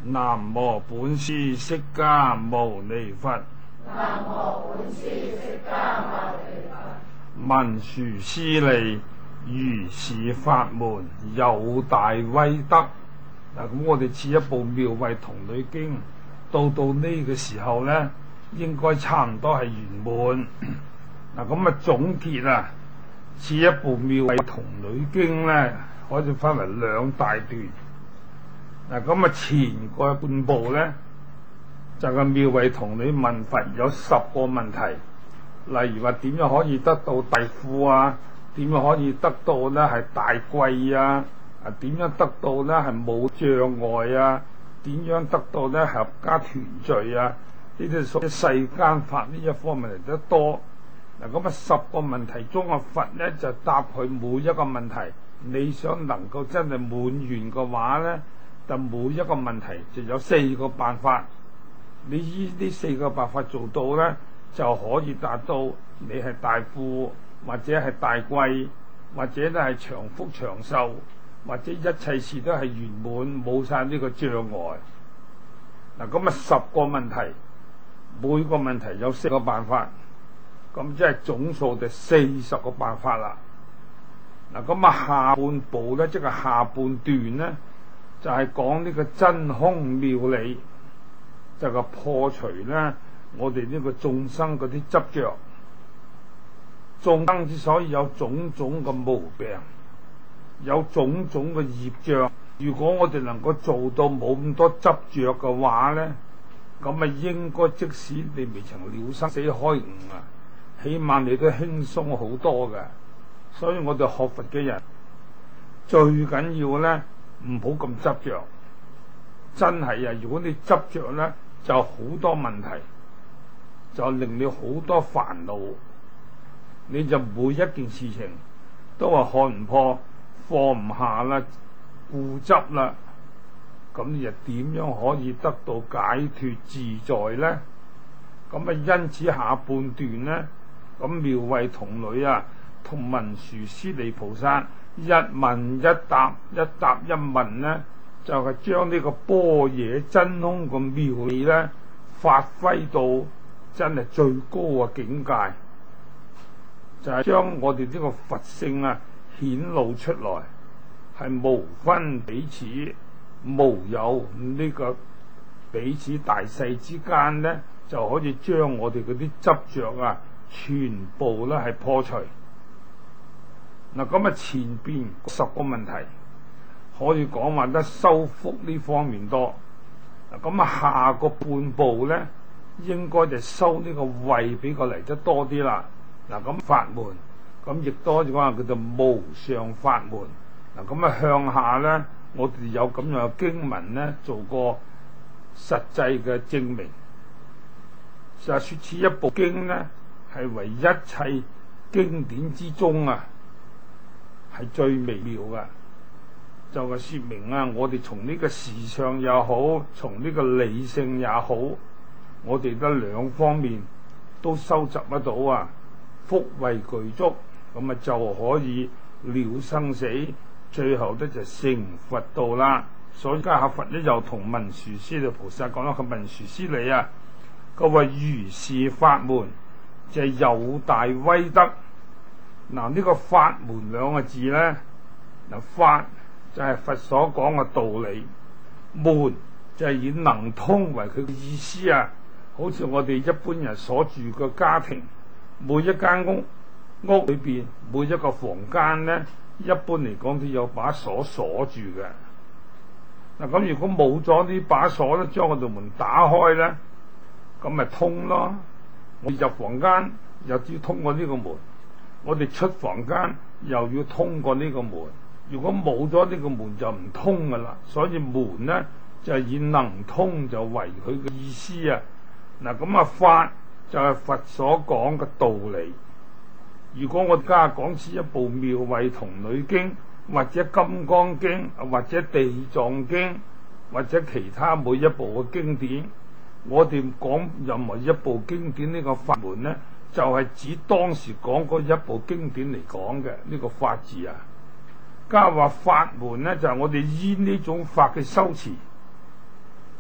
南無本師釋迦牟尼佛。 南無本師釋迦牟尼佛。 文殊師利，如是法門有大威德。嗱，咁我哋似一部妙慧童女經，到呢個時候呢，應該差唔多係圓滿。嗱，咁啊總結啊，似一部妙慧童女經呢，可以分為兩大段。嗱，咁啊前個半部呢，就個妙慧童女問佛有10個問題，例如話點樣可以得到大富啊？點樣可以得到呢係大貴啊？點樣得到呢係冇障礙啊？點樣得到呢合家團聚啊？呢啲屬於世間法呢一方面嚟得多。嗱，咁啊10個問題中嘅佛呢就答佢每一個問題。你想能夠真係滿願嘅話呢，就每一個問題就有4個辦法。你依呢4個辦法做到呢，就可以達到你係大富，或者係大貴，或者咧係長福長壽，或者一切事都係圓滿，冇晒呢個障礙。嗱，咁啊10個問題，每個問題有4個辦法，咁即係總數就40個辦法啦。嗱，咁啊下半部咧，即係下半段咧，就係講呢個真空妙理，就係破除咧我哋呢個眾生嗰啲執着。眾生之所以有種種嘅毛病，有種種嘅業障，如果我哋能夠做到冇咁多執着嘅話呢，咁啊應該即使你未曾了生死開悟啊，起碼你都輕鬆好多嘅。所以我哋學佛嘅人最緊要呢，唔好咁執着。真係啊，如果你執着呢，就好多問題，就令你好多煩惱。你就每一件事情都話看唔破、放唔下啦、固執啦，咁你又點樣可以得到解脫自在呢？咁啊，因此下半段呢，咁妙慧童女啊，同文殊師利菩薩一問一答，一答一問呢，就係將呢個般若真空個妙理呢，發揮到真係最高嘅境界。就係將我哋呢個佛性啊顯露出來，係無分彼此，無有呢個彼此大細之間呢，就可以將我哋嗰啲執着啊全部咧係破除。嗱，咁啊前邊10個問題可以講話得修福呢方面多。嗱，咁啊下個半部呢，應該就修呢個慧比較嚟得多啲啦。嗱，咁法門，咁亦多講叫做無上法門。嗱，咁啊向下呢，我哋有咁樣嘅經文呢，做過實際嘅證明。就係說此一部經呢，係為一切經典之中啊，係最微妙嘅。就係說明啊，我哋從呢個時相也好，從呢個理性也好，我哋得兩方面都收集得到啊。福慧具足，咁啊就可以了生死，最後咧就成佛道啦。所以家下佛咧又同文殊師利菩薩講啦，佢文殊師利啊，佢話如是法門就係有大威德。嗱，呢個法門兩個字咧，嗱，法就係佛所講嘅道理，門就係以能通為佢嘅意思啊。好似我哋一般人所住嘅家庭。每一間屋裏邊每一個房間呢，一般嚟講都有把鎖鎖住嘅。嗱，咁如果冇咗呢把鎖咧，將我道門打開咧，咁咪通咯。我入房間又要通過呢個門，我哋出房間又要通過呢個門。如果冇咗呢個門就唔通噶啦。所以門呢，就係以能通就為佢嘅意思啊。嗱，咁啊法就係佛所講嘅道理。如果我家講此一部妙慧童女經，或者金剛經，或者地藏經，或者其他每一部嘅經典，我哋講任何一部經典呢個法門呢，就係指當時講嗰一部經典嚟講嘅呢個法字啊。加話法門呢，就係我哋依呢種法嘅修持，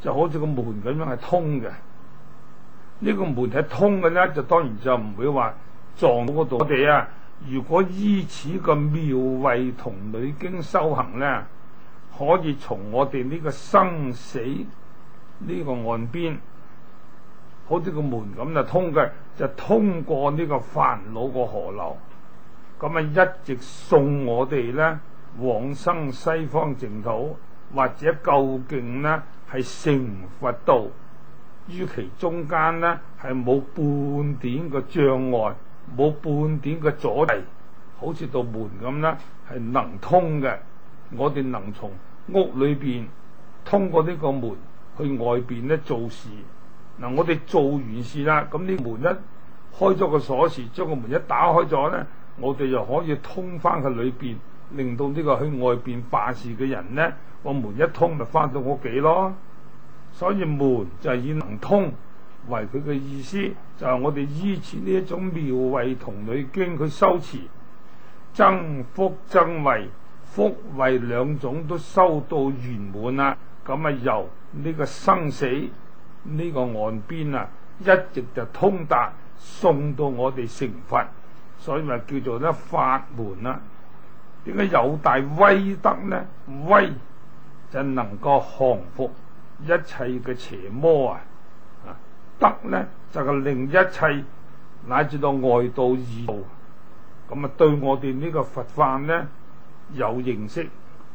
就好似個門咁樣係通嘅。呢個門係通嘅咧，就當然就唔會話撞到嗰度。我哋啊，如果依此個妙慧同女經修行咧，可以從我哋呢個生死呢個岸邊，好似個門咁就通嘅，就通過呢個煩惱個河流，咁啊一直送我哋咧往生西方淨土，或者究竟咧係成佛道。於其中間呢，係冇半點嘅障礙，冇半點嘅阻滯，好似道門咁啦，係能通嘅。我哋能從屋裏邊通過呢個門去外邊咧做事。嗱，我哋做完事啦，咁呢門一開咗個鎖匙，將個門一打開咗咧，我哋又可以通翻去裏邊，令到呢個去外邊辦事嘅人咧，個門一通就翻到屋企咯。所以門就係以能通為佢嘅意思，就係我哋依此呢一種妙慧同女經去修持，增福增慧，福慧兩種都修到圓滿啦。咁啊由呢個生死呢個岸邊啊，一直就通達送到我哋成佛，所以咪叫做咧法門啦。點解有大威德呢？威就能夠降服一切嘅邪魔啊！德呢就係令一切乃至到外道異道，咁啊對我哋呢個佛法呢有認識，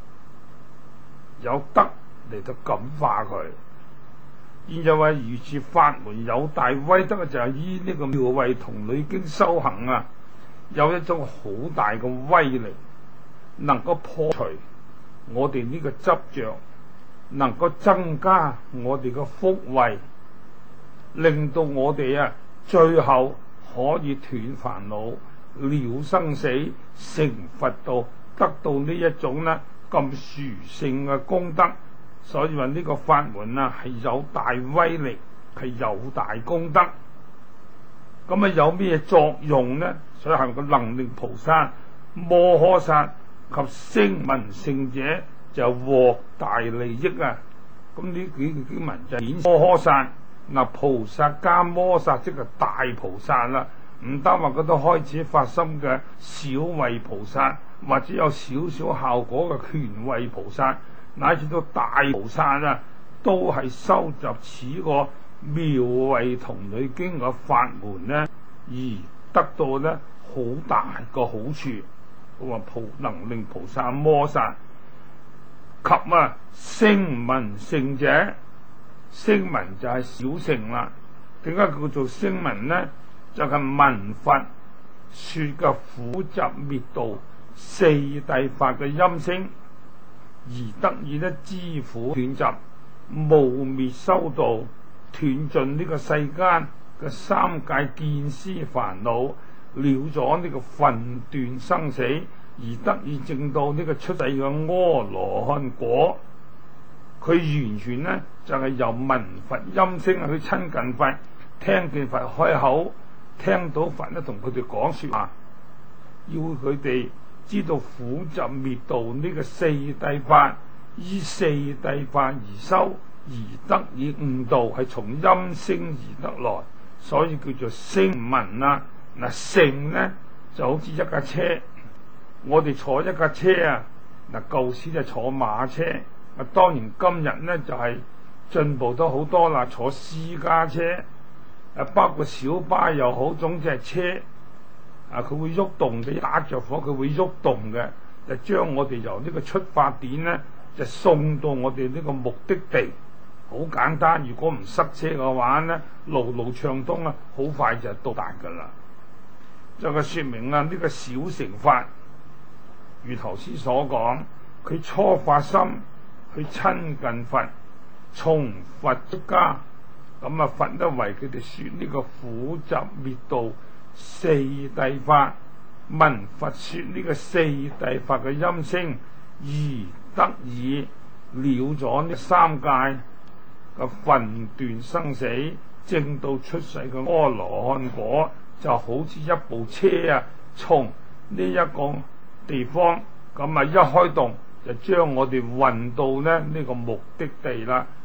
有德嚟到感化佢。現在話如是法門有大威德嘅，就係依呢個妙慧同女經修行啊，有一種好大嘅威力，能夠破除我哋呢個執着，能夠增加我哋嘅福慧，令到我哋啊最後可以斷煩惱、了生死、成佛道，得到呢一種呢咁殊勝嘅功德。所以話呢個法門啊係有大威力，係有大功德。咁啊有咩作用呢？所以係個能令菩薩、摩訶薩及聲聞聖者就獲大利益啊！咁呢幾個經文就顯摩訶薩，嗱菩薩加摩薩即係大菩薩啦，唔單話嗰度開始發心嘅小慧菩薩，或者有少少效果嘅權位菩薩，乃至到大菩薩啊，都係收集此個妙慧同女經嘅法門呢，而得到呢好大個好處。我話能令菩薩摩薩及啊聲聞聖者，聲聞就係小乘啦。點解叫做聲聞呢？就係聞佛說嘅苦集滅道四諦法嘅音聲，而得以呢知苦斷集、無滅修道，斷盡呢個世間嘅三界見思煩惱，了咗呢個分斷生死，而得以證到呢個出世嘅阿羅漢果。佢完全呢就係由聞佛音聲去親近佛，聽見佛開口，聽到佛呢同佢哋講說話，要佢哋知道苦集滅道呢個四諦法，依四諦法而修，而得以悟道，係從音聲而得來，所以叫做聲聞啦。嗱，乘呢就好似一架車，我哋坐一架車啊，嗱舊時就坐馬車，啊當然今日呢就係進步得好多啦，坐私家車，包括小巴又好，總之係車。佢會喐動嘅，打着火佢會喐動嘅，就將我哋由呢個出發點呢，就送到我哋呢個目的地。好簡單，如果唔塞車嘅話呢，路路暢通啦，好快就到達噶啦。就係說明啦，呢個小乘法，如頭先所講，佢初發心去親近佛，從佛出家，咁啊佛都為佢哋說呢個苦集滅道四諦法，聞佛說呢個四諦法嘅音聲，而得以了咗呢三界嘅分斷生死，證到出世嘅阿羅漢果，就好似一部車啊，從呢一個地方咁啊一開動，就將我哋運到呢個目的地啦。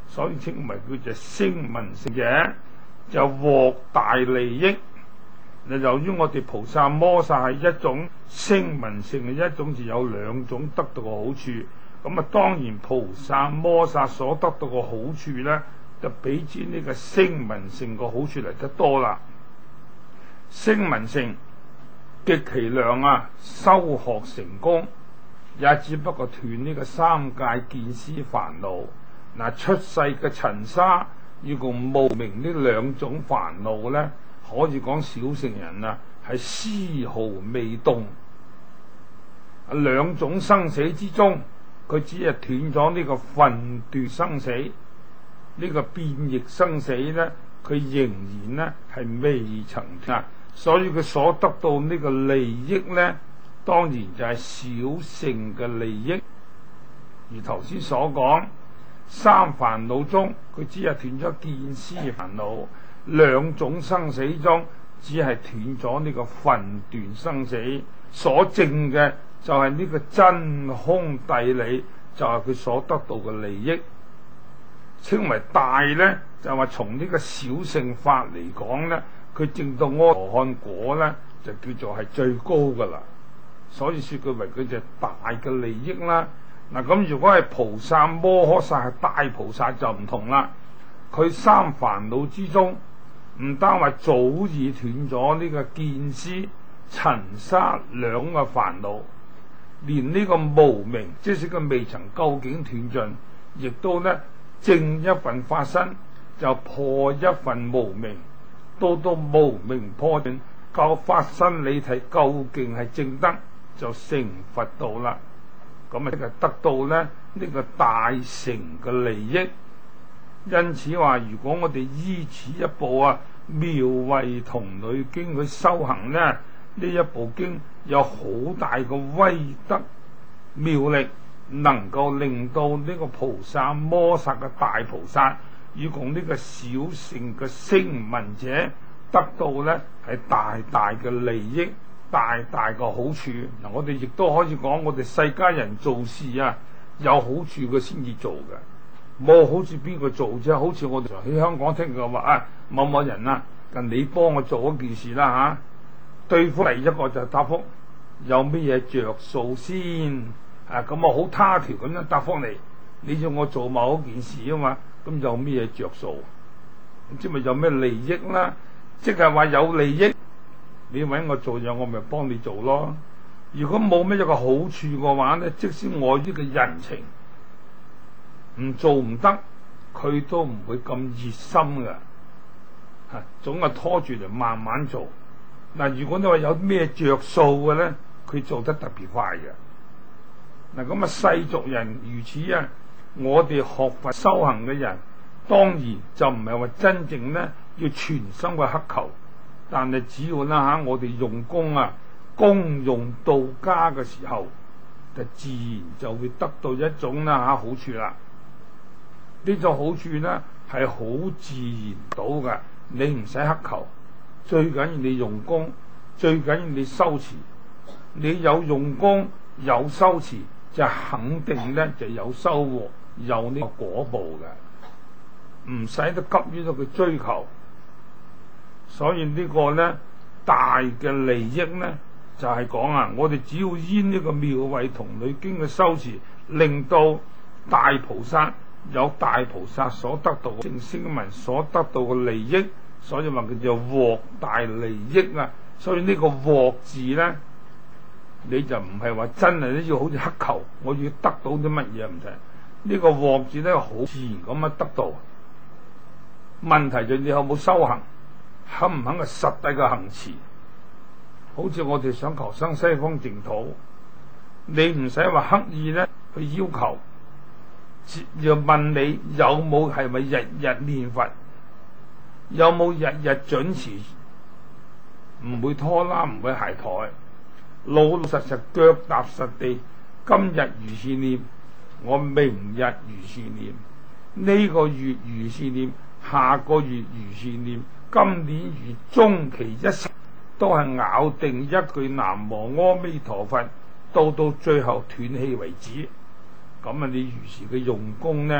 所以稱為叫做聲聞乘者，就獲大利益。由於我哋菩薩摩薩係一種聲聞乘嘅一種，就有兩種得到嘅好處。咁啊，當然菩薩摩薩所得到嘅好處咧，就比之呢個聲聞乘個好處嚟得多啦。聲聞乘極其量啊，修學成功，也只不過斷呢個三界見思煩惱。嗱，出世嘅塵沙，要共無明呢兩種煩惱咧，可以講小乘人啊係絲毫未動。兩種生死之中，佢只係斷咗呢個分段生死，呢個變異生死咧，佢仍然咧係未曾斷。所以佢所得到呢個利益咧，當然就係小乘嘅利益。而頭先所講三煩惱中，佢只係斷咗見思煩惱；兩種生死中，只係斷咗呢個分段生死。所證嘅就係呢個真空諦理，就係佢所得到嘅利益。稱為大咧，就話從呢個小乘法嚟講咧，佢證到阿羅漢果咧，就叫做係最高噶啦。所以說佢為佢隻大嘅利益啦。嗱，咁如果係菩薩摩訶薩係大菩薩就唔同啦。佢三煩惱之中，唔單話早已斷咗呢個見思塵沙兩個煩惱，連呢個無明，即使佢未曾究竟斷盡，亦都呢證一份法身，就破一份無明。到無明破盡，夠法身理體究竟係證得，就成佛道啦。咁啊，即係得到咧呢個大乘嘅利益。因此話，如果我哋依此一部啊《妙慧同類經》去修行咧，呢一部經有好大嘅威德妙力，能夠令到呢個菩薩摩薩嘅大菩薩，與共呢個小乘嘅聲聞者得到咧係大大嘅利益，大大嘅好處。嗱，我哋亦都可以講，我哋世間人做事啊，有好處嘅先至做嘅，冇好處邊個做啫？好似我哋喺香港聽佢話啊，某某人啊，近你幫我做一件事啦嚇，對方嚟一個就答覆有咩嘢着數先啊？咁我好他條咁樣答覆你要我做某一件事啊嘛，咁有咩嘢着數？咁即係咪有咩利益啦？即係話有利益，你揾我做嘢，我咪幫你做咯。如果冇咩一個好處嘅話咧，即使我呢個人情唔做唔得，佢都唔會咁熱心嘅，嚇，總係拖住嚟慢慢做。嗱，如果你話有咩着數嘅咧，佢做得特別快嘅。嗱，咁啊世俗人如此啊，我哋學佛修行嘅人，當然就唔係話真正咧要全心嘅乞求，但係只要啦嚇，我哋用功啊，功用到家嘅時候，就自然就會得到一種啦嚇好處啦。呢種好處咧係好自然到嘅，你唔使乞求，最緊要你用功，最緊要你修持。你有用功有修持，就肯定咧就有收穫，有呢個果報嘅，唔使得急於到佢追求。所以呢個咧大嘅利益咧就係講啊，我哋只要依呢個妙慧同類經嘅修持，令到大菩薩有大菩薩所得到正聲聞所得到嘅利益，所以話佢就獲大利益啊。所以呢個獲字咧，你就唔係話真係要好似乞求，我要得到啲乜嘢唔使。呢個獲字咧好自然咁樣得到。問題就你有冇修行，肯唔肯嘅實際嘅行持。好似我哋想求生西方淨土，你唔使話刻意咧去要求，要問你有冇係咪日日念佛，有冇日日準時，唔會拖拉，唔會懈怠，老老實實腳踏實地。今日如是念，我明日如是念，呢個月如是念，下個月如是念，今年如終其一生，都係咬定一句南無阿彌陀佛，到最後斷氣為止。咁啊，你如是嘅用功呢，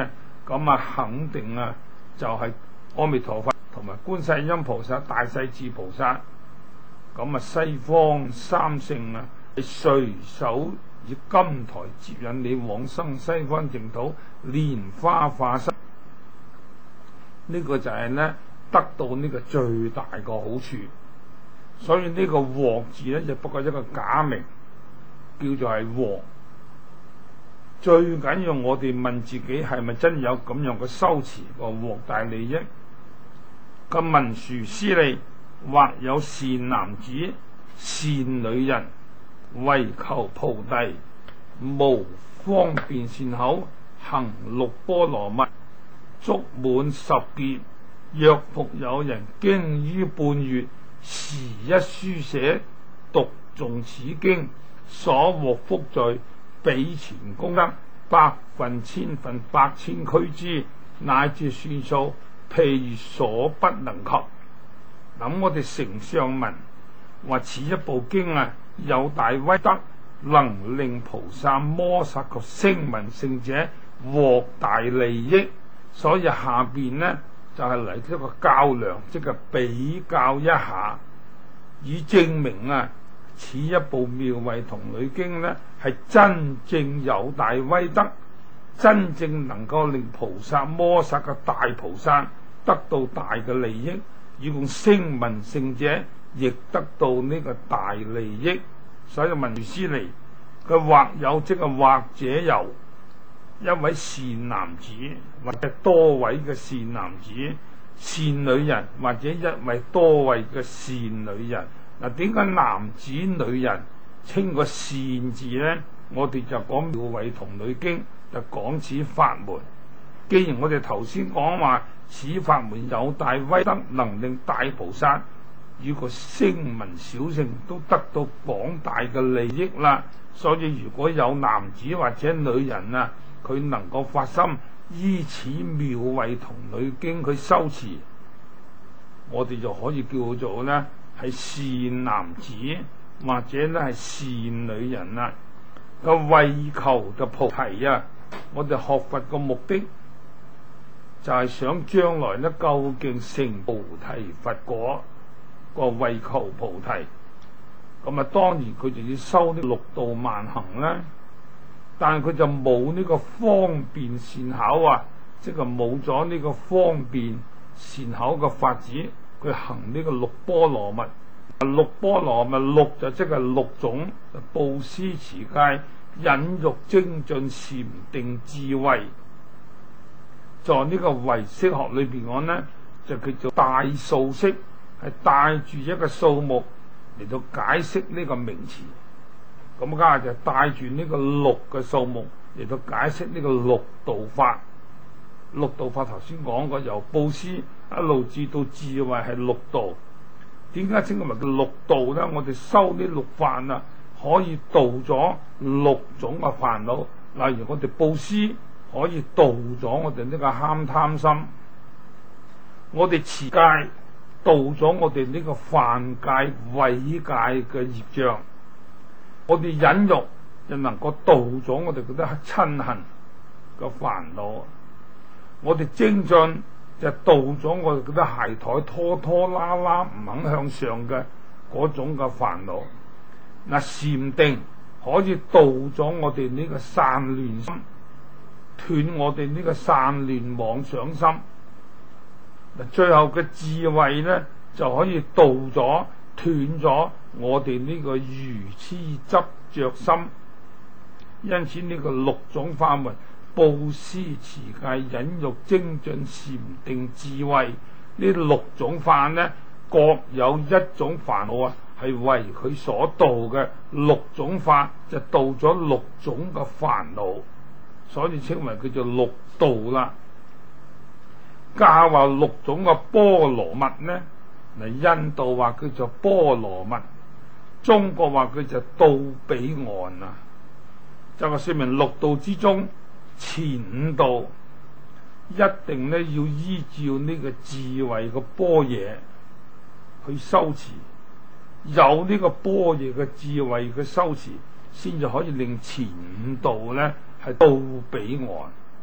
咁啊肯定啊就係阿彌陀佛同埋觀世音菩薩、大勢至菩薩。咁啊西方三聖啊係隨手以金台接引你往生西方淨土，蓮花化身。呢個就係呢得到呢個最大個好處。所以呢個鑊字呢，就不過一個假名，叫做係鑊。最緊要我哋問自己係咪真有咁樣嘅修持個鑊大利益？咁文殊師利或有善男子、善女人，為求菩提，無方便善口，行六波羅蜜，足滿10劫。若復有人經於半月，時一書寫讀誦此經，所獲福罪比前功德100分、1000分、10000俱胝，乃至算數，譬如所不能及。咁我哋承上文話此一部經啊，有大威德，能令菩薩摩薩及聲聞聖者獲大利益。所以下邊呢就係嚟一個較量，即係比較一下，以證明啊此一部妙慧童女經呢係真正有大威德，真正能夠令菩薩摩薩嘅大菩薩得到大嘅利益，以共聲聞聖者亦得到呢個大利益。所以文殊師利佢或有即係或者有一位善男子，或者多位嘅善男子、善女人，或者一位多位嘅善女人。嗱，點解男子女人稱個善字呢？我哋就講妙慧童女經，就講此法門。既然我哋頭先講話此法門有大威德，能令大菩薩與個聲聞小聖都得到廣大嘅利益啦，所以如果有男子或者女人啊，佢能夠發心依此妙慧童女經佢修持，我哋就可以叫做呢係善男子或者呢係善女人啦。個為求嘅菩提啊，我哋學佛個目的就係想將來呢究竟成菩提佛果，個為求菩提。咁啊當然佢就要修呢六度萬行啦，但係佢就冇呢個方便善巧啊，即係冇咗呢個方便善巧嘅法子，佢行呢個六波羅蜜。六波羅蜜六就即係六種，布施持戒、忍辱精進、禪定智慧。在呢個唯識學裏邊講呢，就叫做大數識，係帶住一個數目嚟到解釋呢個名詞。咁家就帶住呢個六嘅數目嚟到解釋呢個六度法。六度法頭先講過，由布施一路至到智慧係六度。點解稱佢為叫六度呢？我哋修呢六法啊，可以度咗六種嘅煩惱。例如我哋布施可以度咗我哋呢個貪心，我哋持戒度咗我哋呢個犯戒毀戒嘅業障，我哋忍辱就能夠度咗我哋覺得嗔恨嘅煩惱，我哋精進就度咗我哋覺得鞋台拖拖拉拉唔肯向上嘅嗰種嘅煩惱。嗱，禪定可以度咗我哋呢個散亂心，斷我哋呢個散亂妄想心。嗱，最後嘅智慧呢，就可以度咗斷咗我哋呢個愚痴執着心。因此呢個六種法門，布施持戒忍辱精進禪定智慧，呢六種法呢，各有一種煩惱啊，係為佢所度嘅。六種法就度咗六種嘅煩惱，所以稱為叫做六度啦。教話六種嘅波羅蜜呢，嗱，印度話叫做波羅蜜，中國話佢就到彼岸啊，就係說明六度之中前五度一定呢要依照呢個智慧嘅般若去修持，有呢個般若嘅智慧嘅修持，先至可以令前五度呢係到彼岸。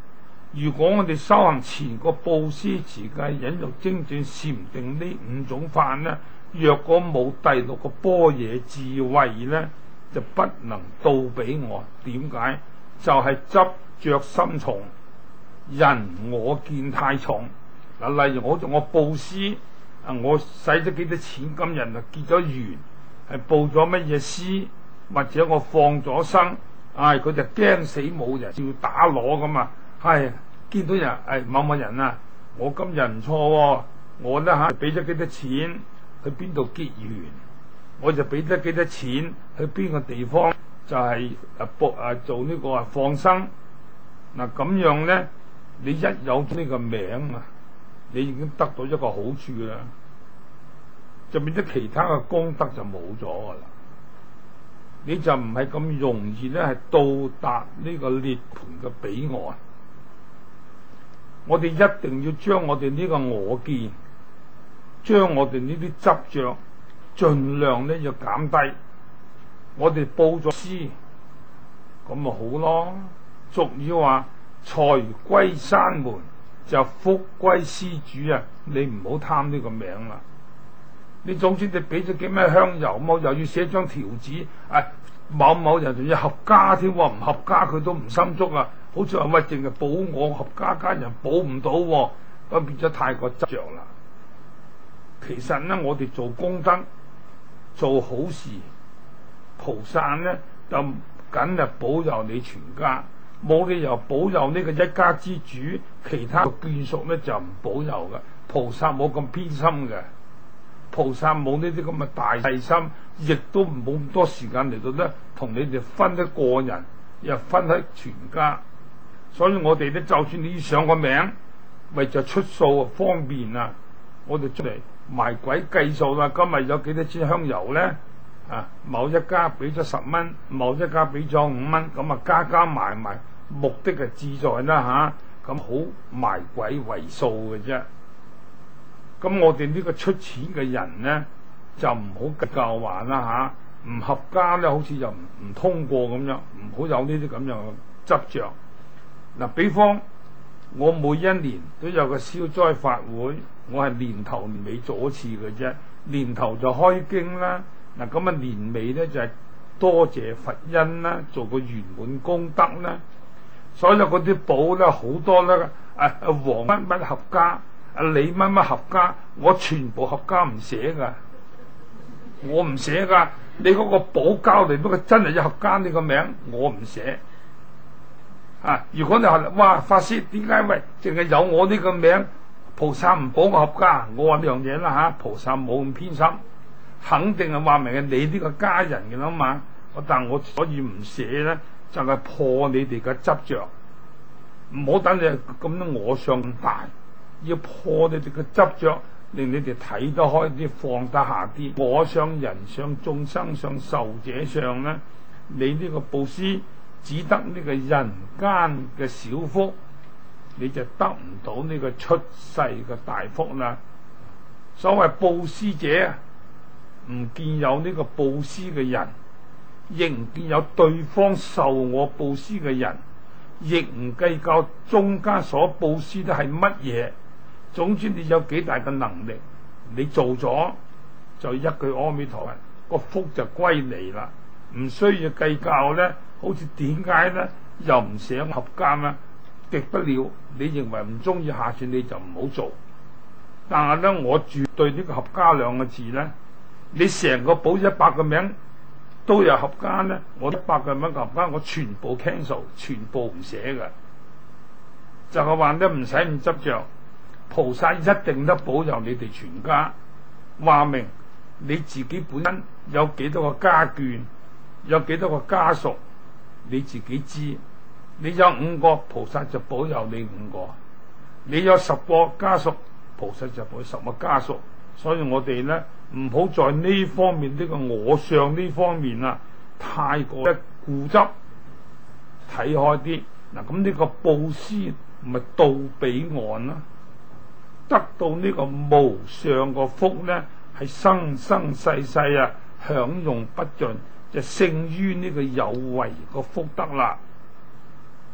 如果我哋修行前個布施、持戒、忍辱、精進、禪定呢5種法呢，若果冇第6個般若智慧呢，就不能到彼岸。點解？就係執着心重，人我見太重。嗱，例如我布施，我使咗幾多錢，今日啊結咗緣，係報咗乜嘢施，或者我放咗生，佢就驚死冇人要打攞噶嘛。係見到人某某人啊，我今日唔錯喎，我咧俾咗幾多錢去邊度結緣，我就俾咗幾多錢去邊個地方就係做呢個放生。嗱，咁樣咧，你一有呢個名啊，你已經得到一個好處啦，就變咗其他嘅功德就冇咗噶啦，你就唔係咁容易咧係到達呢個涅槃嘅彼岸。我哋一定要將我哋呢個我見，將我哋呢啲執着盡量咧要減低。我哋報咗施，咁咪好咯。俗語話財歸山門，就福歸施主啊！你唔好貪呢個名啦。你總之你俾咗幾咩香油，又要寫張條紙，某某人仲要合家添，唔合家佢都唔心足啊！好似話喂，淨係保我合家人保唔到，咁變咗太過執着啦。其實呢，我哋做功德、做好事，菩薩呢就緊係保佑你全家，冇理由保佑呢個一家之主，其他嘅眷屬呢就唔保佑嘅。菩薩冇咁偏心嘅，菩薩冇呢啲咁嘅大細心，亦都冇咁多時間嚟到咧同你哋分一個人，又分喺全家。所以我哋咧，就算你上個名，為就出數方便啊，我哋出嚟埋鬼計數啦。今日有幾多支香油咧？某一家俾咗10蚊，某一家俾咗5蚊，咁加埋，目的係自在啦咁好埋鬼為數嘅啫。咁我哋呢個出錢嘅人咧，就唔好計較話啦唔合家咧，好似又唔通過咁樣，唔好有呢啲咁樣嘅執着。嗱，比方我每一年都有個消災法會，我係年頭年尾做一次嘅啫。年頭就開經啦，咁年尾咧就係多謝佛恩啦，做個圓滿功德啦。所有嗰啲寶咧好多咧，黃乜乜合家，李乜乜合家，我全部合家唔寫噶，我唔寫噶。你嗰個寶交嚟，不過真係要合家呢個名，我唔寫。如果你話哇法師點解喂淨係有我呢個名，菩薩唔保我合家？我話呢樣嘢啦菩薩冇咁偏心，肯定係話明係你呢個家人嘅啦嘛。但我所以唔寫咧，就係破你哋嘅執着，唔好等你咁樣我相大，要破你哋嘅執着，令你哋睇得開啲，放得下啲。我相、人相、眾生相、壽者相咧，你呢個布施只得呢個人間嘅小福，你就得唔到呢個出世嘅大福啦。所謂布施者，唔見有呢個布施嘅人，亦唔見有對方受我布施嘅人，亦唔計較中間所布施的係乜嘢。總之你有幾大嘅能力，你做咗就一句阿彌陀佛，個福就歸你啦，唔需要計較咧。好似點解咧又唔寫合家咧？極不了，你認為唔中意，下次你就唔好做。但係咧，我絕對呢個合家兩個字咧，你成個簿100個名都有合家咧，我100個名合家，我全部 cancel， 全部唔寫嘅。就係話咧，唔使咁執着，菩薩一定得保佑你哋全家。話明你自己本身有幾多個家眷，有幾多個家屬。你自己知，你有5個菩薩就保佑你5個，你有10個家屬，菩薩就保佑10個家屬。所以我哋咧唔好在呢方面呢個我相呢方面太過固執，睇開啲。咁呢個布施咪到彼岸啦，得到呢個無上個福咧，係生生世世享用不盡。就勝於呢個有為個福德啦。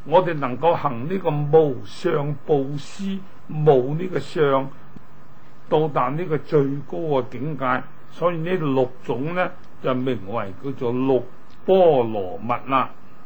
我哋能夠行呢個無相布施，無呢個相，到達呢個最高嘅境界。所以呢六種呢，就名為叫做六波羅蜜啦。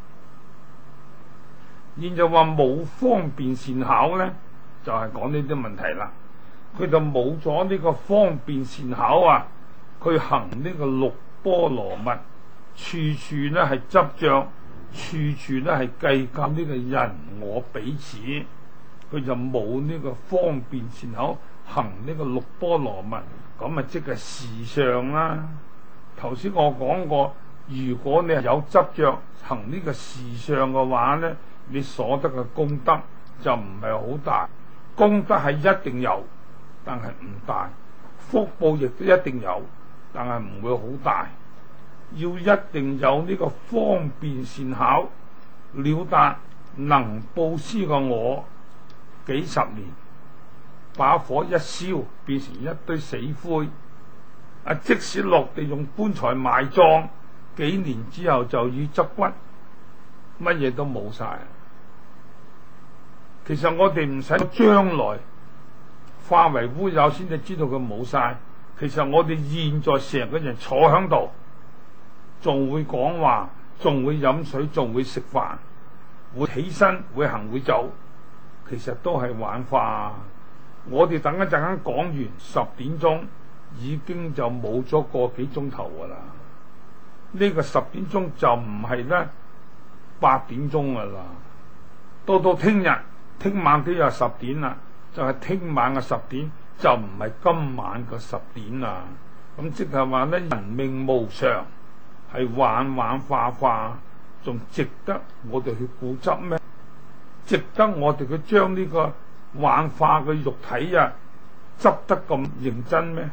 現在話冇方便善巧呢，就係講呢啲問題啦。佢就冇咗呢個方便善巧啊，佢行呢個六波羅蜜，處處呢係執着，處處呢係計較呢個人我彼此，佢就冇呢個方便善巧行呢個六波羅蜜，咁啊即係事相啦。頭先我講過，如果你係有執着行呢個事相嘅話呢，你所得嘅功德就唔係好大。功德係一定有，但係唔大；福報亦都一定有，但係唔會好大。要一定有呢個方便善巧，了達能布施嘅我，幾十年把火一燒變成一堆死灰，即使落地用棺材埋葬，幾年之後就要執骨，乜嘢都冇晒。其實我哋唔使將來化為烏有先至知道佢冇晒。其實我哋現在成個人坐喺度，仲會講話，仲會飲水，仲會食飯，會起身，會行，會走，其實都係玩化。我哋等一陣間講完10點鐘，已經就冇咗個幾鐘頭噶啦。呢個10點鐘就唔係咧8點鐘噶啦，到聽晚都有10點啦，就係聽晚嘅10點，就唔係今晚嘅10點啦。咁即係話咧，人命無常，係玩化，仲值得我哋去固執咩？值得我哋去將呢個幻化嘅肉體啊執得咁認真咩？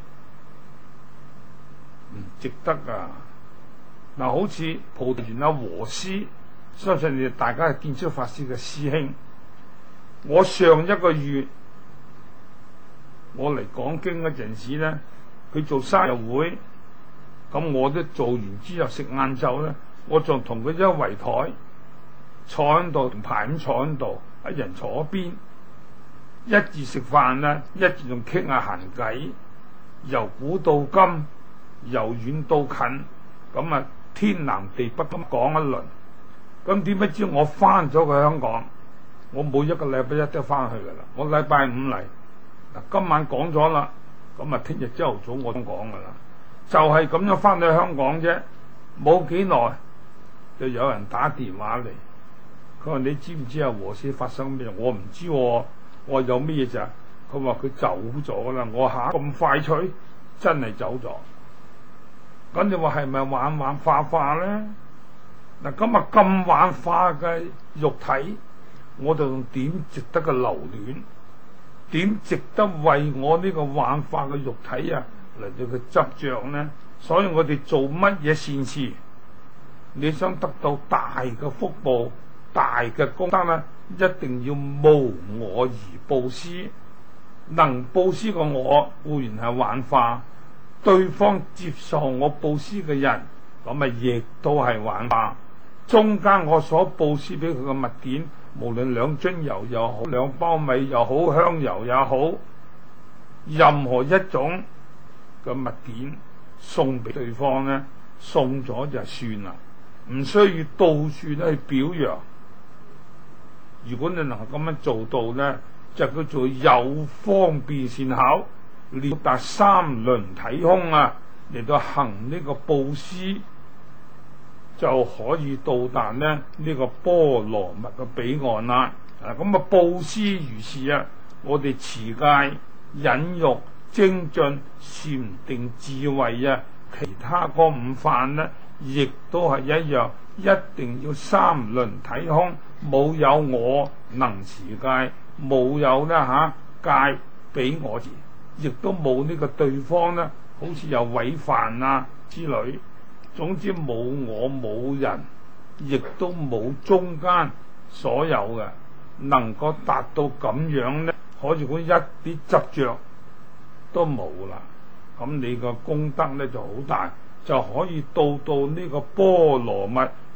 唔值得啊！嗱，好似葡萄園阿和師，相信你哋大家係見超法師嘅師兄。我上一個月我嚟講經嗰陣時咧，佢做生日會，咁我都做完之後食晏晝咧，我仲同佢一圍台坐喺度，排咁坐喺度，一人坐一邊，一字食飯啦，一字仲傾下閒偈，由古到今，由遠到近，咁啊天南地北咁講一輪。咁點不知我翻咗去香港，我每一個禮拜一都翻去噶啦。我禮拜5嚟，嗱今晚講咗啦，咁啊聽日朝頭早我都講噶啦。就係咁樣翻到香港啫，冇幾耐就有人打電話嚟，佢話你知唔知啊和師發生咩？我唔知喎，我話有咩嘢咋？佢話佢走咗啦。我嚇咁快脆，真係走咗。咁你話係咪玩化咧？嗱，今日咁玩化嘅肉體，我就用點值得嘅留戀？點值得為我呢個玩化嘅肉體啊嚟到佢執着呢？所以我哋做乜嘢善事，你想得到大嘅福報、大嘅功德呢，一定要無我而布施。能布施個我固然係玩化，對方接受我布施嘅人，咁啊亦都係玩化。中間我所布施俾佢嘅物件，無論2樽油又好，2包米又好，香油也好，任何一種嘅物件送俾對方呢，送咗就算啦，唔需要到處都去表揚。如果你能夠咁樣做到呢，就叫做有方便善巧，了達3輪體空啊，嚟到行呢個布施，就可以到達呢個波羅蜜嘅彼岸啦。咁啊布施如是啊，我哋持戒、忍辱、精進、禪定、智慧啊，其他嗰5範呢，亦都係一樣，一定要3輪體空，冇有我能持戒，冇有戒俾我持，亦都冇呢個對方呢，好似有違犯啊之類。總之冇我冇人，亦都冇中間所有嘅，能夠達到咁樣呢，可以講一啲執着都冇啦。咁你個功德呢就好大，就可以到呢個波羅蜜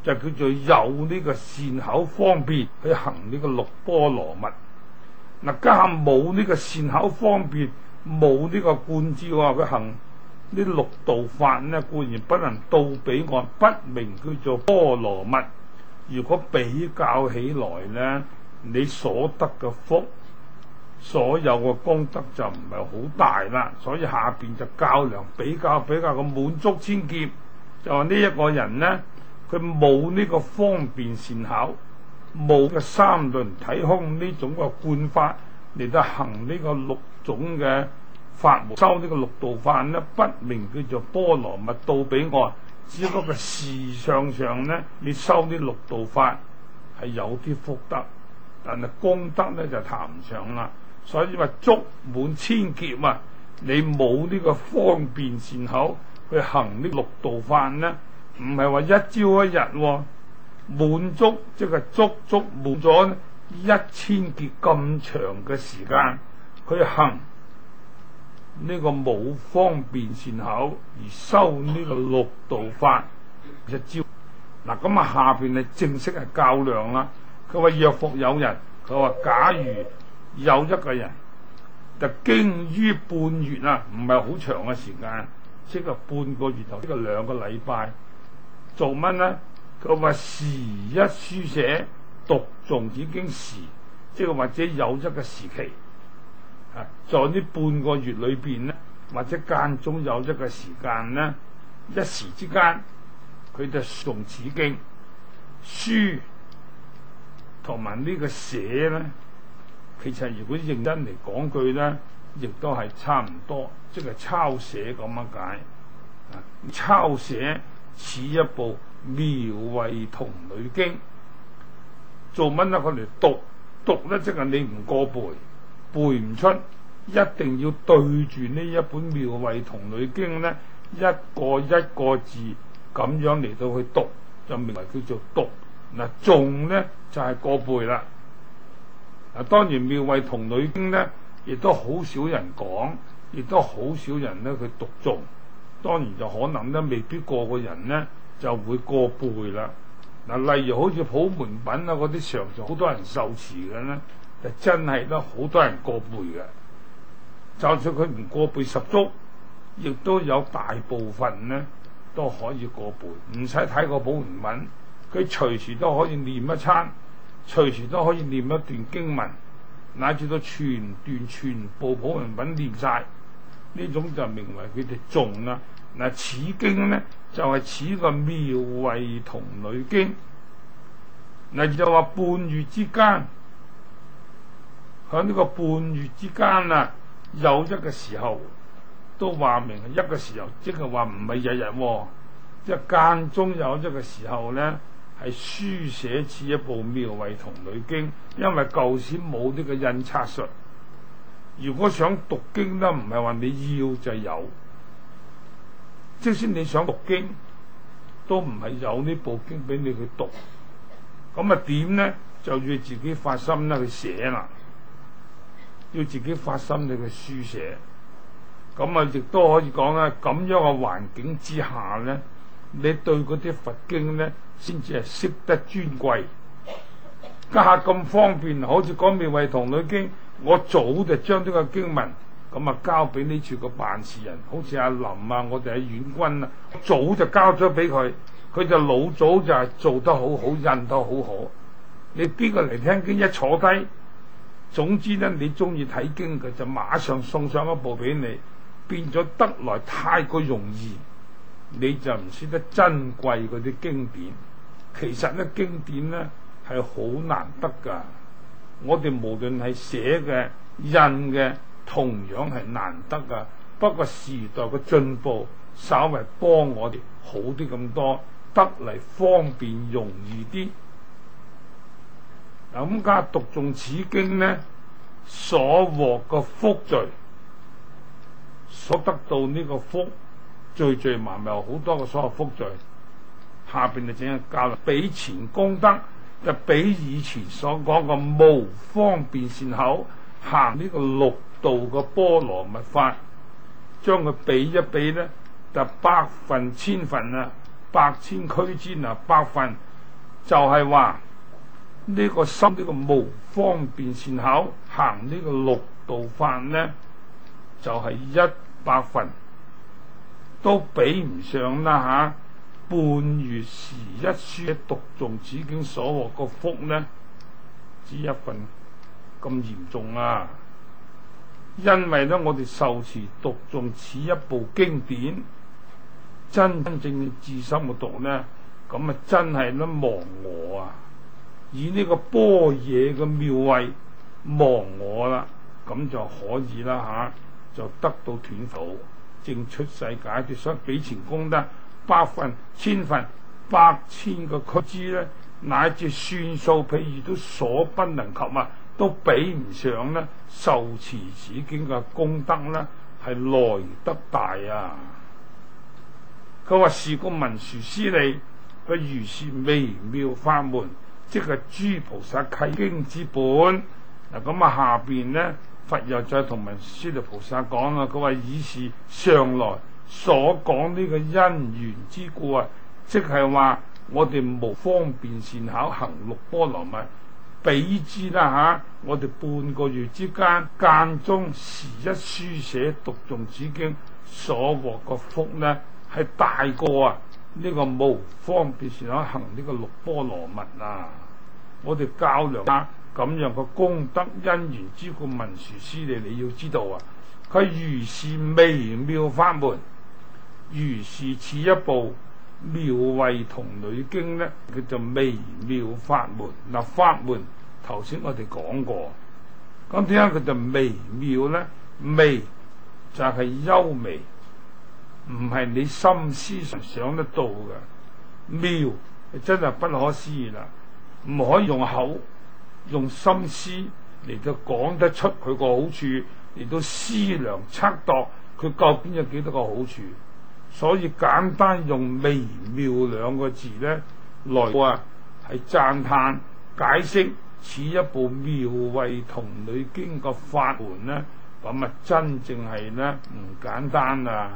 就叫做有呢個善口方便去行呢個六波羅蜜。嗱，家下冇呢個善口方便，冇呢個觀照佢行呢六道法呢，固然不能到彼岸，不名叫做波羅蜜。如果比較起來呢，你所得嘅福，所有嘅功德就唔係好大啦。所以下邊就較量比較嘅滿足千劫，就話呢一個人呢，佢冇呢個方便善巧，冇個三輪體空呢種嘅觀法嚟到行呢個六種嘅法門，修呢個六道法呢，不名叫做波羅蜜到彼岸。只不過事相上呢，你修啲六道法係有啲福德，但係功德呢就談唔上啦。所以話足滿千劫啊，你冇呢個方便善巧去行呢六道法呢，唔係話一朝一日滿足，即係足足滿咗1000劫咁長嘅時間去行呢個冇方便善巧而修呢個六道法一朝。嗱，咁啊下邊係正式係較量啦。佢話若復有人，佢話假如有一個人就經於半月啊，唔係好長嘅時間，即係半個月頭，即係2個禮拜，做乜呢？佢話時一書寫讀誦已經時，即係或者有一個時期。在呢半個月裏邊呢，或者間中有一個時間呢，一時之間佢就誦此經，書同埋呢個寫呢，其實如果認真嚟講句呢，亦都係差唔多，即係抄寫咁樣解。抄寫似一部妙慧童女經，做乜呢？佢嚟讀呢，即係你唔過背唔出，一定要對住呢一本妙慧童女經呢，一個一個字咁樣嚟到去讀，就名為叫做讀。嗱，誦呢就係過背啦。嗱，當然妙慧童女經呢，亦都好少人講，亦都好少人呢去讀誦。當然就可能呢，未必個個人呢就會過背啦。嗱，例如好似普門品啊嗰啲常常好多人受持嘅呢，就真係都好多人過背嘅。就算佢唔過背十足，亦都有大部分呢都可以過背，唔使睇個普門品，佢隨時都可以念一餐，隨時都可以念一段經文，乃至到全部普門品念晒，呢種就名為佢哋誦啦。嗱，此經呢就係此個妙慧童女經。嗱，就話半月之間，喺呢個半月之間啊，有一個時候都話明係一個時候，即係話唔係日日，即係間中有一個時候呢，係書寫似一部妙慧童女經。因為舊時冇呢個印刷術，如果想讀經呢，唔係話你要就有，即使你想讀經，都唔係有呢部經俾你去讀。咁啊點呢？就要自己發心咧去寫啦，要自己發心你去書寫。咁啊亦都可以講啦，咁樣嘅環境之下呢，你對嗰啲佛經呢先至係識得尊貴。家下咁方便，好似講妙慧童女經，我早就將呢個經文咁啊交俾呢處個辦事人，好似阿林啊，我哋喺院軍啊，早就交咗俾佢。佢就老早就係做得好好，印得好好。你邊個嚟聽經一坐低，總之呢，你中意睇經嘅就馬上送上一部俾你，變咗得來太過容易，你就唔識得珍貴嗰啲經典。其實呢，經典呢係好難得㗎。我哋無論係寫嘅、印嘅，同樣係難得㗎。不過時代嘅進步，稍為幫我哋好啲咁多。得嚟方便容易啲。嗱，咁家讀誦此經呢，所獲個福罪，所得到呢個福罪埋埋好多個所謂福罪。下邊就整係教啦，比前功德就比以前所講嘅無方便善巧行呢個六道嘅波羅蜜法，將佢比一比呢，就百分千分啊！百千俱胝啊，百分就係話呢個心呢個無方便善巧行呢個六道法呢，就係100分都比唔上啦半月時一書讀誦此經所獲個福呢，只1分咁嚴重啊！因為呢，我哋受持讀誦此一部經典，真正至心嘅讀呢，咁啊真係呢忘我啊！以呢個般若嘅妙慧忘我啦，咁就可以啦就得到斷苦，正出世解脫。所以比前功德100分、1000分、8000個俱胝呢，乃至算數譬如都所不能及啊，都比唔上呢受持此經嘅功德呢，係來得大啊！佢話是個文殊師利嘅如是微妙法門，即係諸菩薩契經之本。嗱咁下邊呢，佛又再同文殊師利菩薩講啦，佢話以是上來所講呢個因緣之故啊，即係話我哋無方便善巧行六波羅蜜，比之啦我哋半個月之間中時一書寫讀誦此經所獲個福呢，係大過呢個無方便善巧行呢個六波羅蜜啊！我哋較量下咁樣嘅功德因緣之故，文殊師利你要知道佢如是微妙法門，如是此一部妙慧童女經呢，叫做微妙法門。嗱，法門頭先我哋講過，咁點解佢就微妙呢？微就係幽微，唔係你心思想得到嘅。妙真係不可思議啦，唔可以用口用心思嚟到講得出佢個好處，嚟到思量測度佢究竟有幾多個好處。所以簡單用微妙2個字呢，來係讚歎解釋此一部妙慧童女經個法門呢，咁真正係呢唔簡單啊！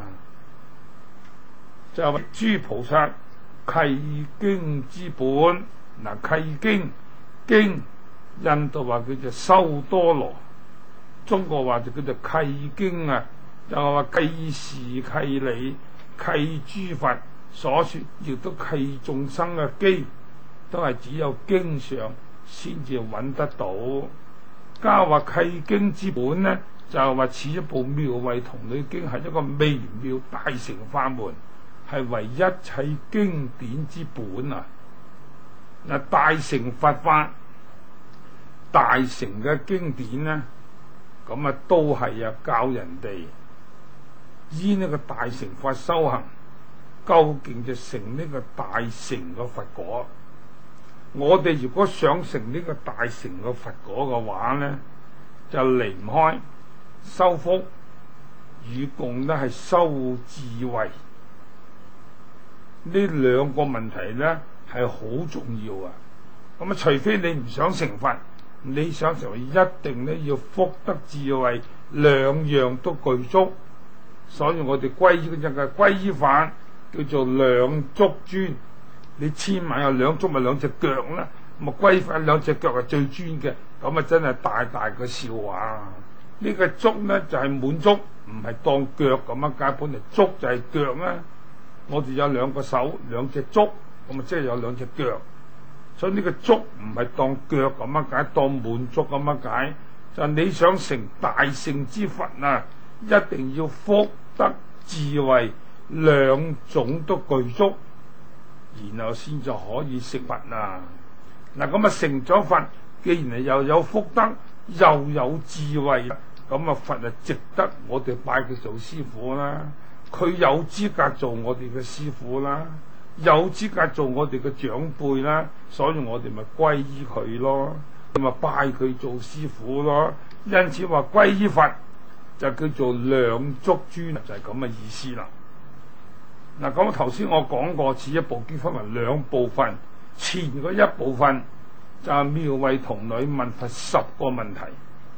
就係諸菩薩契經之本。嗱，契經印度話叫做修多羅，中國話就叫做契經啊，就係話契事契理契諸佛所說，亦都契眾生嘅機，都係只有經上先至揾得到。加話契經之本呢，就係話此一部妙慧童女經係一個微妙大乘法門，係為一切經典之本啊！嗱，大乘佛法、大乘嘅經典呢，咁都係教人哋依呢個大乘法修行，究竟就成呢個大乘嘅佛果。我哋如果想成呢個大乘嘅佛果嘅話呢，就離唔開修福與共呢係修智慧。呢2個問題呢係好重要啊！咁除非你唔想成佛，你想成為一定呢要福德智慧2樣都具足。所以我哋皈依嗰陣嘅皈依法叫做2足尊。你千萬有2足咪2隻腳啦，咁皈依法2隻腳係最尊嘅，咁真係大大嘅笑話。呢個足呢就係滿足，唔係當腳咁解。本嚟足就係腳啦。我哋有2個手2隻足，咁即係有2隻腳。所以呢個足唔係當腳咁解，當滿足咁解。就你想成大乘之佛啊，一定要福德智慧2種都具足，然後先就可以成佛啊！嗱，咁成咗佛，既然係又有福德又有智慧，咁佛值得我哋拜佢做師傅啦。佢有資格做我哋嘅師傅啦，有資格做我哋嘅長輩啦，所以我哋咪皈依佢咯，咪拜佢做師傅咯。因此話皈依佛就叫做2足尊，就係咁嘅意思啦。嗱，咁頭先我講過，此一部經分為2部分，前嗰一部分就係妙慧童女問佛10個問題，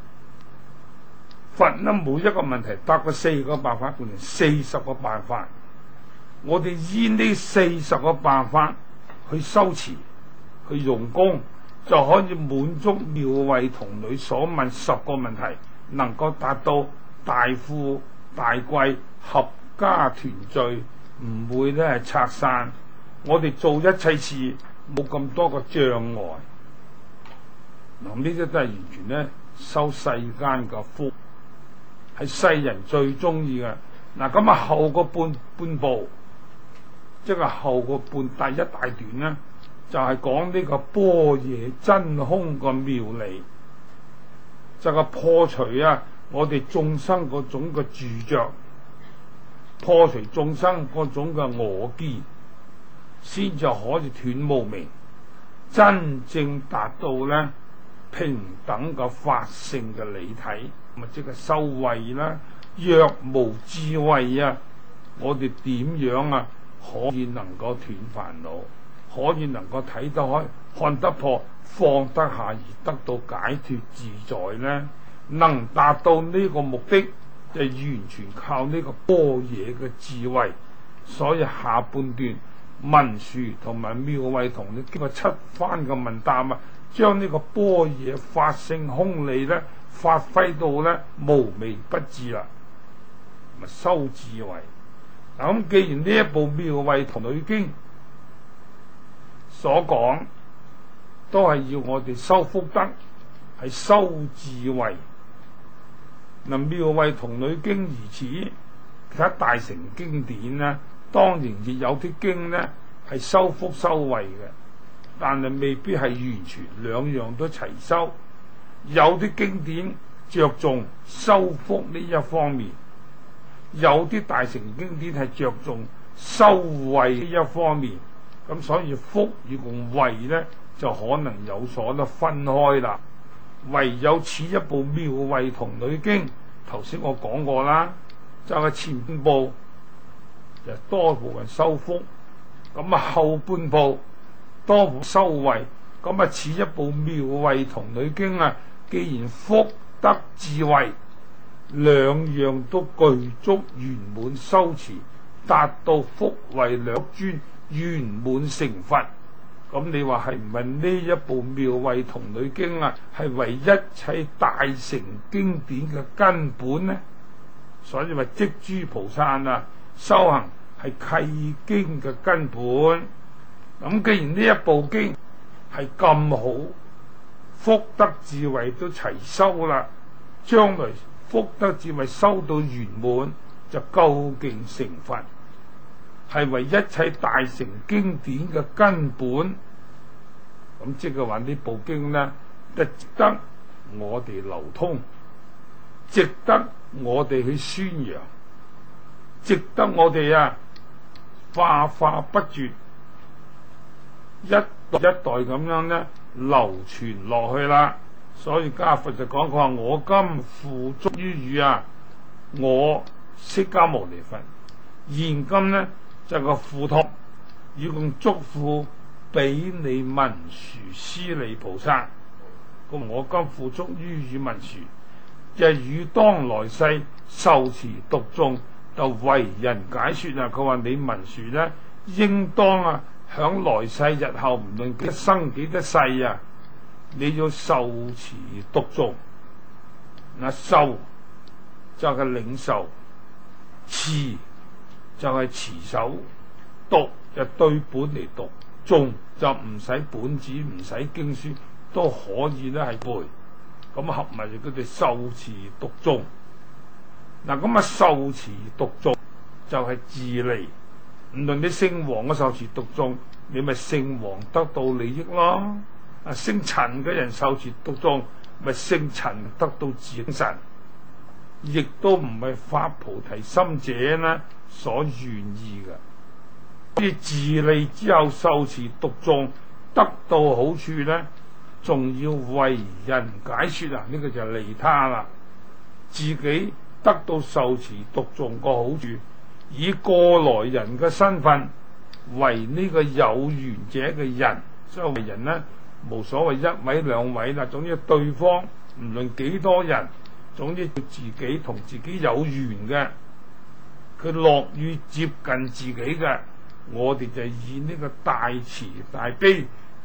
佛呢每一個問題答個4個辦法，變成40個辦法。我哋依呢40個辦法去修持， 去用功，就可以滿足廟尉童女所問10個問題，能夠達到大富大貴、合家團聚，唔會咧係拆散。我哋做一切事冇咁多個障礙。嗱，呢啲都係完全咧修世間嘅福，係世人最中意嘅。嗱，咁啊後個半部，即係後個半第一大段咧，就係講呢個般若真空個妙理，就係破除我哋眾生嗰種嘅住着，破除眾生嗰種嘅我見，先至可以斷無明，真正達到咧平等嘅法性嘅理體，咪即係修慧啦。若無智慧我哋點樣可以能夠斷煩惱，可以能夠睇得開、看得破、放得下而得到解脫自在呢？能達到呢個目的，就完全靠呢個般若嘅智慧。所以下半段文殊同埋妙慧同你經過7番嘅問答將呢個般若法性空理咧發揮到咧無微不至啦，咪修智慧。咁既然呢一部妙慧童女經所講都係要我哋修福德，係修智慧。嗱，妙慧童女經如此，其他大乘經典呢，當然亦有啲經呢係修福修慧嘅，但係未必係完全兩樣都齊修。有啲經典着重修福呢一方面，有啲大乘經典係着重修慧呢一方面。咁所以福與共慧呢，就可能有所得分開啦。唯有此一部妙慧童女經，頭先我講過啦，就係前半部就多部分修福，咁後半部多部修慧。咁此一部妙慧童女經既然福德智慧兩樣都具足圓滿修持，達到福慧兩尊圓滿成佛，咁你話係唔係呢一部妙慧童女經係為一切大乘經典嘅根本呢？所以話積諸菩薩修行係契經嘅根本。咁既然呢一部經係咁好，福德智慧都齊修啦，將來福德智慧修到圓滿，就究竟成佛，係為一切大乘經典嘅根本。咁即係話呢部經呢，就值得我哋流通，值得我哋去宣揚，值得我哋化化不絕，一代一代咁樣呢流傳落去啦。所以家佛就講，佢話我今付囑於汝我釋迦牟尼佛現今呢就個付託，以共囑付俾你文殊師利菩薩。咁我今付囑於汝文殊，就係汝當來世受持讀誦，就為人解說佢話你文殊呢，應當響來世日後唔論幾生幾多世你要受持讀誦。受就係領受，持就係持守，讀就對本嚟讀，誦就唔使本子唔使經書都可以咧係背。咁合埋就佢哋受持讀誦。咁受持讀誦就係自利，唔論你姓黃嘅受持讀誦，你咪姓黃得到利益咯。姓陳嘅人受持讀誦，咪姓陳得到自神，亦都唔係發菩提心者呢所願意嘅。啲自利之後受持讀誦得到好處呢，仲要為人解說呢個就係利他啦。自己得到受持讀誦個好處，以過來人嘅身份為呢個有緣者嘅人，所謂人呢無所謂一位兩位啦，總之對方唔論幾多人，總之自己同自己有緣嘅，佢樂於接近自己嘅，我哋就以呢個大慈大悲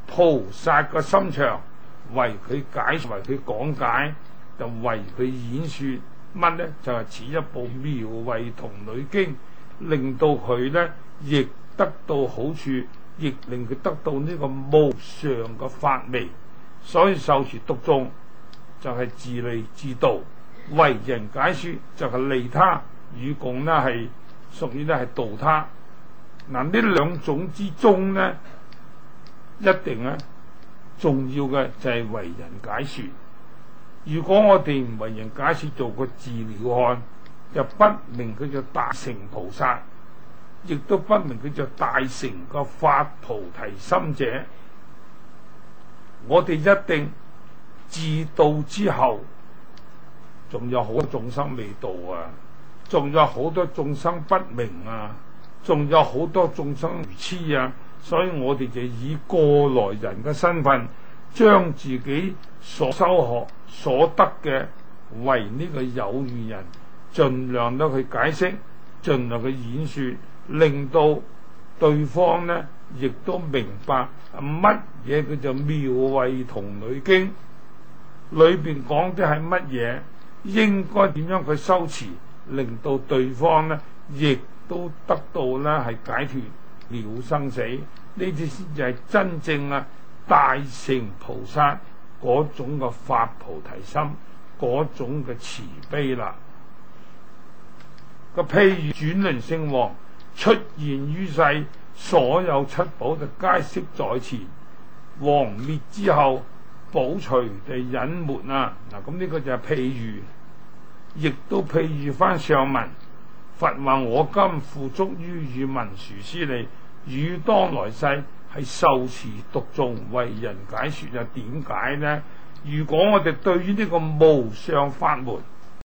菩薩嘅心腸，為佢解說，為佢講解，就為佢演說乜呢？就係似一部妙慧童女經，令到佢呢亦得到好處，亦令佢得到呢個無上嘅法味。所以受持讀誦就係自利自度，為人解說就係利他，與共呢係屬於呢係度他。嗱，呢兩種之中呢，一定呢重要嘅就係為人解說。如果我哋唔為人解說，做個自了漢，就不明佢就大乘菩薩，亦都不明佢就大乘個發菩提心者。我哋一定自度之後，仲有好多眾生未度啊，仲有好多眾生不明啊，仲有好多眾生愚痴啊。所以我哋就以過來人嘅身份，將自己所修學所得嘅，為呢個有緣人盡量都去解釋，盡量去演說，令到對方呢亦都明白乜嘢叫做妙慧童女經，裏邊講啲係乜嘢，應該點樣去修持，令到對方呢亦都得到呢係解脫了生死。呢啲先至係真正啊大乘菩薩嗰種嘅發菩提心，嗰種嘅慈悲啦。個譬如轉輪聖王出現於世，所有七寶就皆悉在前，王滅之後，寶隨地隱沒啊！嗱，咁呢個就係譬喻，亦都譬喻翻上文。佛話：我今付囑於與文殊師利，汝當來世係受持讀誦，為人解說。又點解呢？如果我哋對於呢個無上法門